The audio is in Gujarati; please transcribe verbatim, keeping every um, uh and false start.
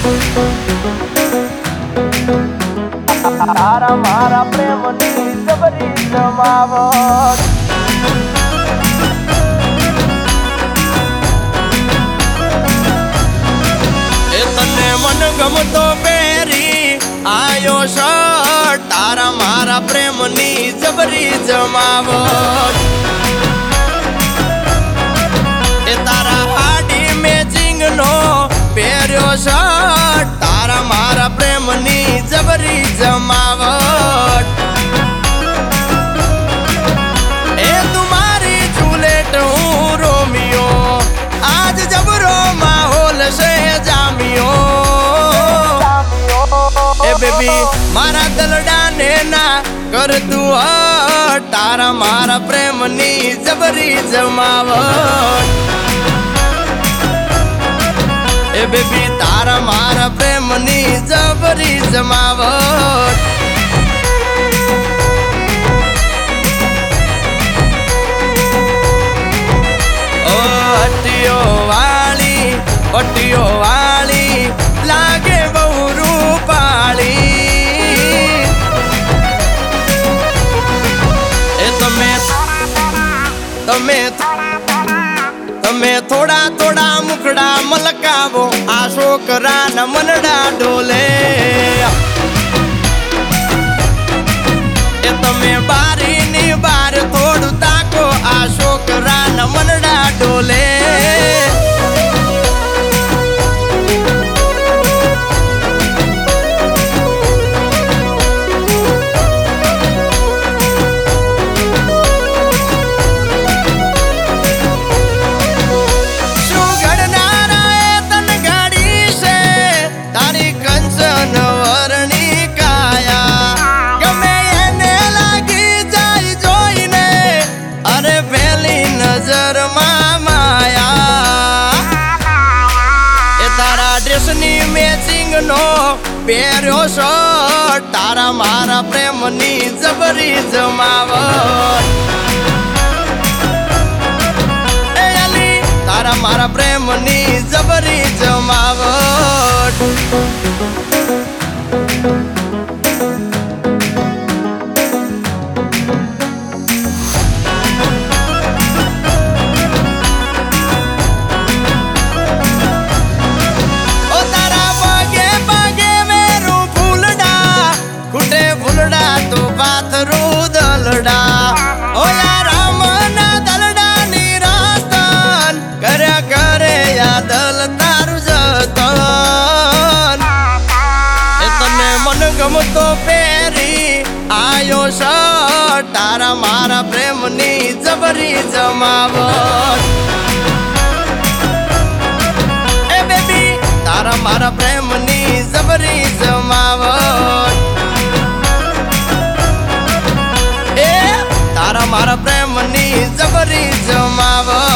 તારા મારા પ્રેમની જબરી જમાવટ એ તને મન ગમતો પહેરી આયો શર્ટ તારા મારા પ્રેમની જબરી જમાવટ એ તારા હાડી મેચિંગ નો પહેર્યો શર્ટ તારા મારા પ્રેમની જબરી જમાવટ એ તુમારી જુલેટ હું રોમિયો આજ જબરો માહોલ છે જામિયો એ બેબી મારા દલડાને ના કર તું હટ તારા મારા પ્રેમની જબરી જમાવટ એ બેબી તારા મારા પ્રેમની જબરી જમાવટ ઓ હટીઓ વાળી પટીઓ વાળી લાગે બહુ રૂપાળી એ તમે તમે તમે થોડા થોડા મુખડા મલકાવો આ છોકરાના મનડા ડોલે એ તમે બારીની બાર થોડું તાકો આ છોકરાના મનડા ડોલે મેચિંગ નો પહેર્યો શર્ટ તારા મારા પ્રેમની જબરી જમાવટ એ અલી તારા મારા પ્રેમની જબરી જમાવટ ગમતો પહેરી આયો શર્ટ તારા મારા પ્રેમની જબરી જમાવટ એ બેબી તારા મારા પ્રેમની જબરી જમાવટ એ તારા મારા પ્રેમની જબરી જમાવટ